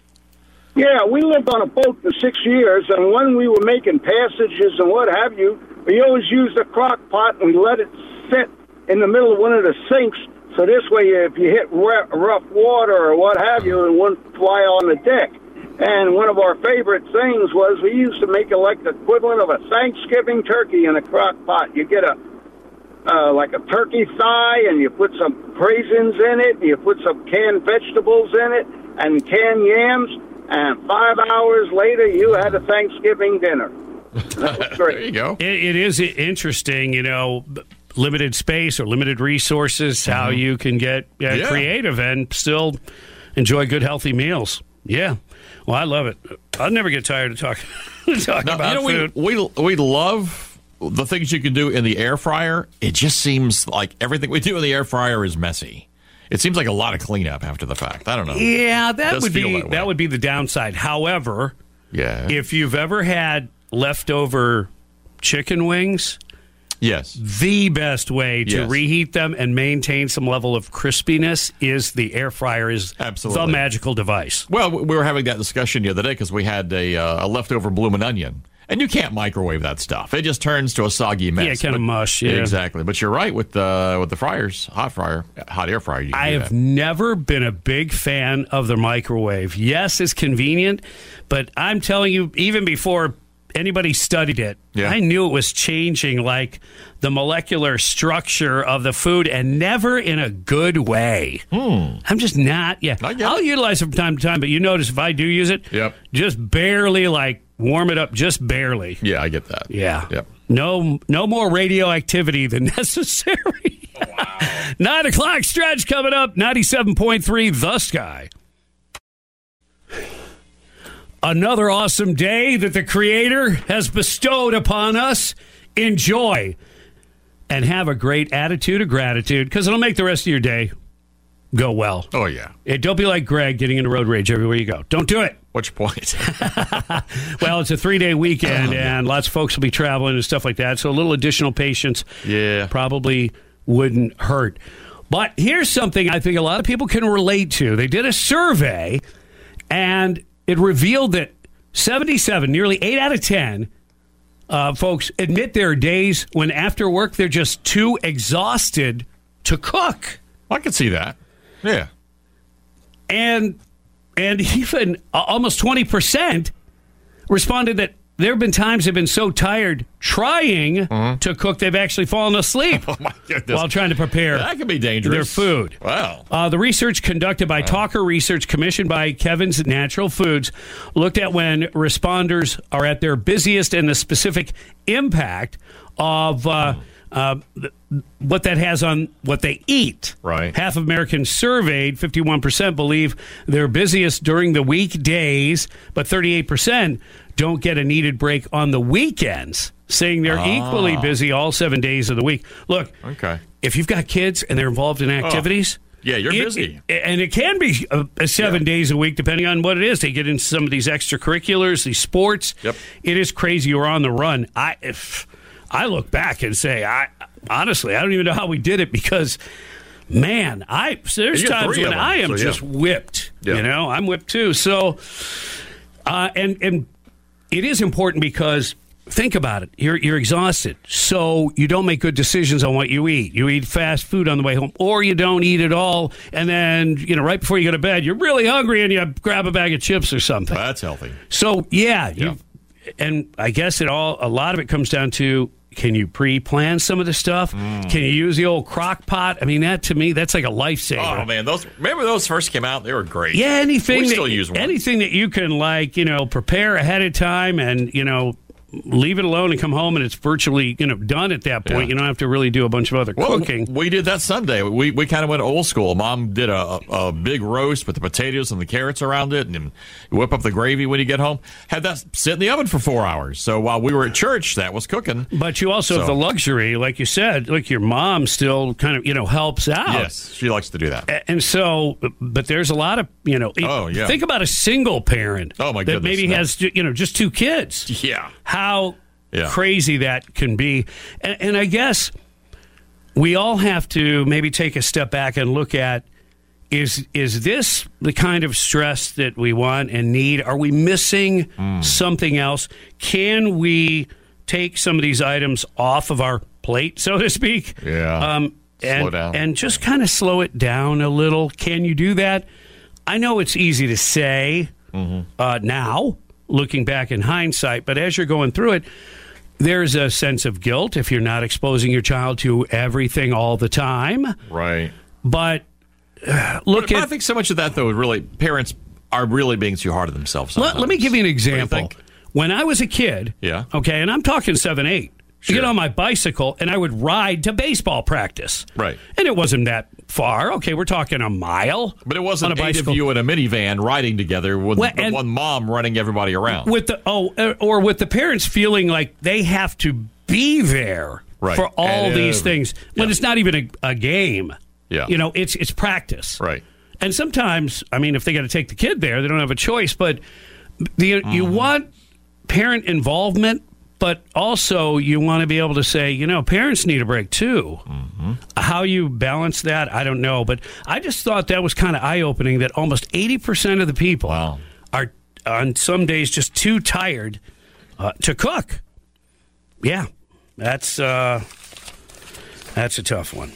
Yeah, we lived on a boat for 6 years, and when we were making passages and what have you, we always used a crock pot and we let it sit in the middle of one of the sinks, so this way if you hit rough water or what have you, it wouldn't fly on the deck. And one of our favorite things was we used to make it like the equivalent of a Thanksgiving turkey in a crock pot. You get like a turkey thigh, and you put some raisins in it, and you put some canned vegetables in it, and canned yams, and 5 hours later, you had a Thanksgiving dinner. That was great. There you go. It is interesting, limited space or limited resources, how you can get creative and still enjoy good, healthy meals. Yeah. Well, I love it. I'll never get tired of talking about food. We love the things you can do in the air fryer. It just seems like everything we do in the air fryer is messy. It seems like a lot of cleanup after the fact. I don't know. Yeah, that would be the downside. However, if you've ever had leftover chicken wings, yes, the best way to reheat them and maintain some level of crispiness is the air fryer is absolutely the magical device. Well, we were having that discussion the other day because we had a leftover bloomin' onion. And you can't microwave that stuff. It just turns to a soggy mess. Yeah, kind of mush. Yeah, exactly. But you're right with the fryers, hot air fryer. I have never been a big fan of the microwave. Yes, it's convenient, but I'm telling you, even before anybody studied it, I knew it was changing like the molecular structure of the food, and never in a good way. I'm just not. I'll utilize it from time to time, but you notice if I do use it, just barely warm it up, just barely. Yeah, I get that. Yeah. Yep. No more radioactivity than necessary. Oh, wow. 9 o'clock stretch coming up. 97.3 The Sky. Another awesome day that the Creator has bestowed upon us. Enjoy. And have a great attitude of gratitude, because it'll make the rest of your day go well. Oh, yeah. Don't be like Greg getting into road rage everywhere you go. Don't do it. What's your point? Well, it's a 3-day weekend, and lots of folks will be traveling and stuff like that, so a little additional patience probably wouldn't hurt. But here's something I think a lot of people can relate to. They did a survey, and it revealed that 77, nearly 8 out of 10, folks admit there are days when after work they're just too exhausted to cook. I can see that. Yeah. And even almost 20% responded that there have been times they've been so tired trying to cook they've actually fallen asleep while trying to prepare that can be dangerous. Their food. Wow. The research conducted by Talker Research, commissioned by Kevin's Natural Foods, looked at when responders are at their busiest and the specific impact of what that has on what they eat. Right. Half of Americans surveyed, 51%, believe they're busiest during the weekdays, but 38% don't get a needed break on the weekends, saying they're equally busy all 7 days of the week. Look, if you've got kids and they're involved in activities... Yeah, you're busy. And it can be 7 days a week, depending on what it is. They get into some of these extracurriculars, these sports. Yep. It is crazy. You're on the run. I look back and say, honestly, I don't even know how we did it, because, man, there's times when I am just whipped. Yeah. I'm whipped too. So, and it is important because, think about it. You're exhausted, so you don't make good decisions on what you eat. You eat fast food on the way home, or you don't eat at all, and then right before you go to bed, you're really hungry and you grab a bag of chips or something. That's healthy. So and I guess a lot of it comes down to, can you pre-plan some of the stuff? Can you use the old crock pot? I mean, that to me, that's like a lifesaver. Oh man, remember those first came out? They were great. Yeah, anything anything that you can prepare ahead of time and leave it alone and come home and it's virtually done at that point. You don't have to really do a bunch of other cooking. We did that Sunday. We kind of went old school. Mom did a big roast with the potatoes and the carrots around it, and you whip up the gravy when you get home. Had that sit in the oven for 4 hours. So while we were at church, that was cooking. But you also have the luxury, like you said, your mom still kind of helps out. Yes, she likes to do that. And so, but there's a lot of think about a single parent. Oh my goodness, that maybe has just 2 kids. Yeah. How crazy that can be. And I guess we all have to maybe take a step back and look at, Is this the kind of stress that we want and need? Are we missing something else? Can we take some of these items off of our plate, so to speak? Yeah. Slow down. And just kind of slow it down a little. Can you do that? I know it's easy to say now, looking back in hindsight, but as you're going through it, there's a sense of guilt if you're not exposing your child to everything all the time. Right. But I think so much of that, though, really, parents are really being too hard on themselves sometimes. Let me give you an What do you example. think? When I was a kid, okay, and I'm talking 7, 8, I get on my bicycle and I would ride to baseball practice. Right. And it wasn't that far. Okay, we're talking a mile. But it wasn't on a 8 of bicycle. you in a minivan riding together with and one mom running everybody around. With the or with the parents feeling like they have to be there Right. for all And these things when it's not even a game. Yeah. You know, it's practice. Right. And sometimes, I mean, if they got to take the kid there, they don't have a choice. But you want parent involvement, but also you want to be able to say, you know, parents need a break too. How you balance that, I don't know. But I just thought that was kind of eye-opening that almost 80% of the people are on some days just too tired to cook. Yeah, that's a tough one.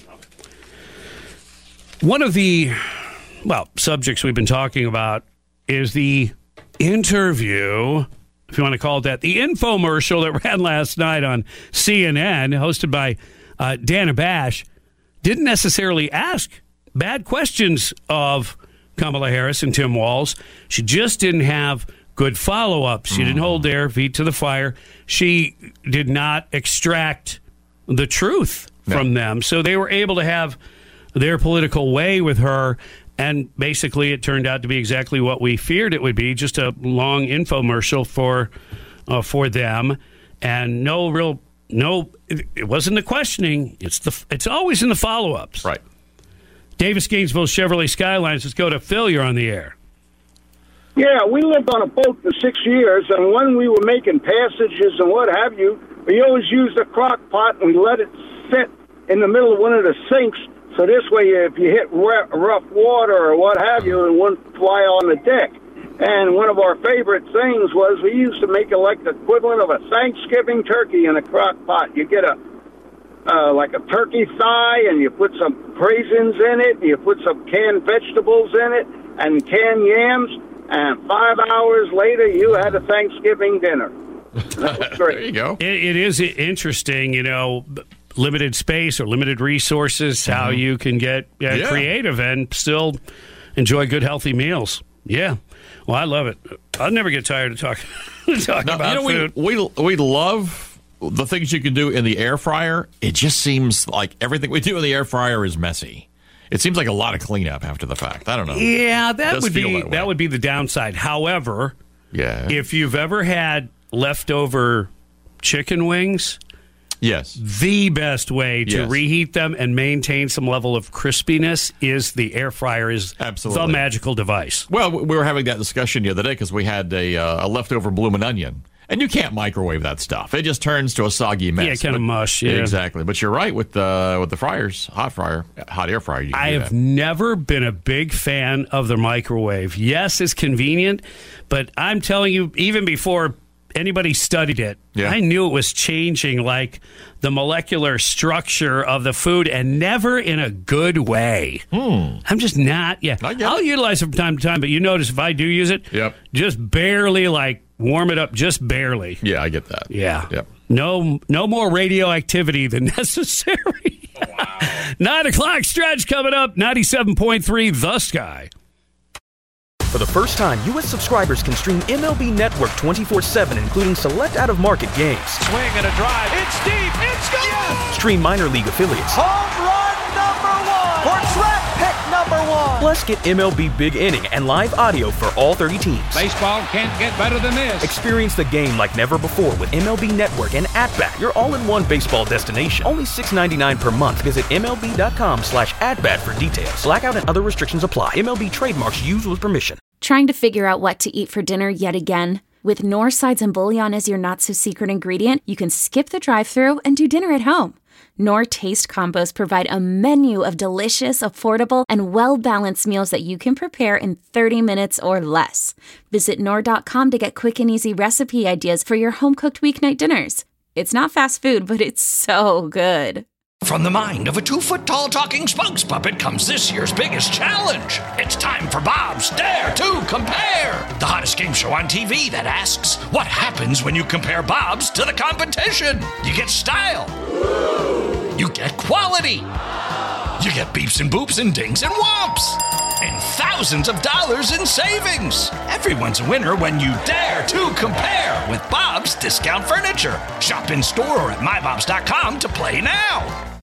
One of the, subjects we've been talking about is the interview, if you want to call it that, the infomercial that ran last night on CNN, hosted by Dana Bash. Didn't necessarily ask bad questions of Kamala Harris and Tim Walz. She just didn't have good follow-ups. She didn't hold their feet to the fire. She did not extract the truth from them. So they were able to have their political way with her, and basically it turned out to be exactly what we feared it would be, just a long infomercial for them, and it wasn't the questioning, it's always in the follow-ups. Right. Davis Gainesville Chevrolet Skylines, let's go to Phil, you're on the air. Yeah, we lived on a boat for 6 years, and when we were making passages and what have you, we always used a crock pot and we let it sit in the middle of one of the sinks. So this way, if you hit rough water or what have you, it wouldn't fly on the deck. And one of our favorite things was we used to make it like the equivalent of a Thanksgiving turkey in a crock pot. You get like a turkey thigh, and you put some raisins in it, and you put some canned vegetables in it, and canned yams, and 5 hours later, you had a Thanksgiving dinner. That was great. There you go. It is interesting, you know, limited space or limited resources, how you can get creative and still enjoy good, healthy meals. Yeah. Well, I love it. I'll never get tired of talking about food. We love the things you can do in the air fryer. It just seems like everything we do in the air fryer is messy. It seems like a lot of cleanup after the fact. I don't know. Yeah, that would be the downside. However, if you've ever had leftover chicken wings, yes, the best way to reheat them and maintain some level of crispiness is the air fryer is the magical device. Well, we were having that discussion the other day because we had a leftover bloomin' onion. And you can't microwave that stuff. It just turns to a soggy mess. Yeah, kind of mush. Yeah, exactly. But you're right with the fryers, hot air fryer. I have never been a big fan of the microwave. Yes, it's convenient, but I'm telling you, even before anybody studied it, I knew it was changing like the molecular structure of the food, and never in a good way. I'm just not. I'll utilize it from time to time, but you notice if I do use it, just barely warm it up, just barely. Yeah, I get that. Yeah. Yep. No more radioactivity than necessary. 9 o'clock stretch coming up, 97.3 The Sky. For the first time, U.S. subscribers can stream MLB Network 24/7, including select out-of-market games. Swing and a drive. It's deep. It's gone. Yes. Stream minor league affiliates. Home run number 1. Or draft pick number 1. Plus, get MLB Big Inning and live audio for all 30 teams. Baseball can't get better than this. Experience the game like never before with MLB Network and At-Bat, your all-in-one baseball destination. Only $6.99 per month. Visit MLB.com/AtBat for details. Blackout and other restrictions apply. MLB trademarks used with permission. Trying to figure out what to eat for dinner yet again? With Knorr sides and bouillon as your not-so-secret ingredient, you can skip the drive-thru and do dinner at home. Knorr Taste Combos provide a menu of delicious, affordable, and well-balanced meals that you can prepare in 30 minutes or less. Visit Knorr.com to get quick and easy recipe ideas for your home-cooked weeknight dinners. It's not fast food, but it's so good. From the mind of a 2-foot-tall talking spokes puppet comes this year's biggest challenge. It's time for Bob's Dare to Compare, the hottest game show on TV that asks, what happens when you compare Bob's to the competition? You get style. You get quality. You get beeps and boops and dings and whomps. And thousands of dollars in savings. Everyone's a winner when you dare to compare with Bob's Discount Furniture. Shop in store or at mybobs.com to play now.